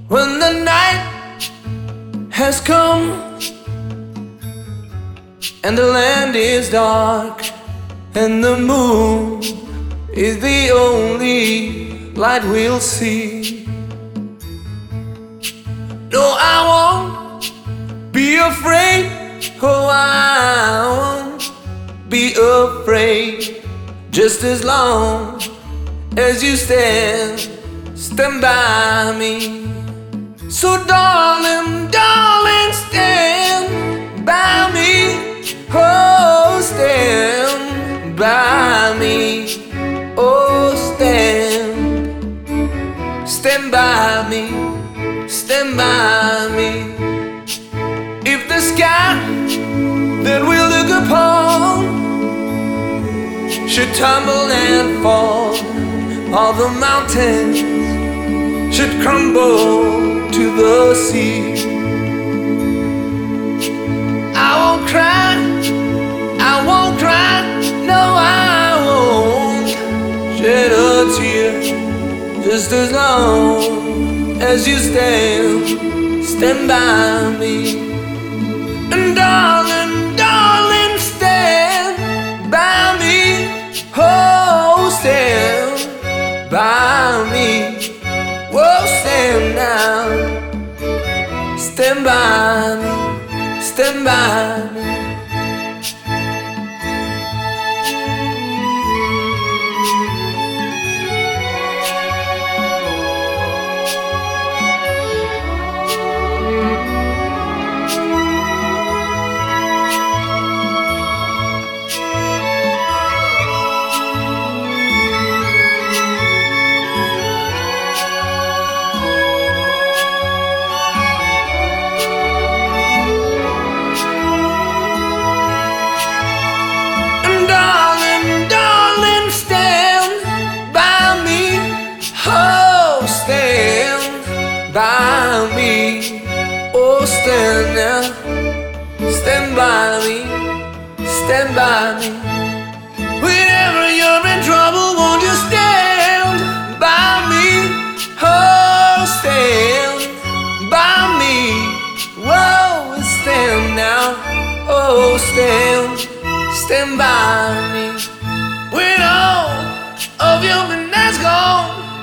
When the night has come and the land is dark and the moon is the only light we'll see. No, I won't be afraid. Oh, I won't be afraid. Just as long as you stand by me. So darling, darling, stand by me. Oh, stand by me. Oh, stand by me. Stand by me. If the sky that we look upon should tumble and fall, all the mountains should crumble to the sea, I won't cry, I won't cry, no, I won't shed a tear. Just as long as you stand by me. And darling, darling, stand by me. Oh, stand by me. Oh, stand now. Stand by me. Stand by me. By me, oh, stand now, stand by me, stand by me. Whenever you're in trouble, won't you stand by me? Oh, stand by me. Whoa, stand now, oh, stand by me. When all of your midnight's gone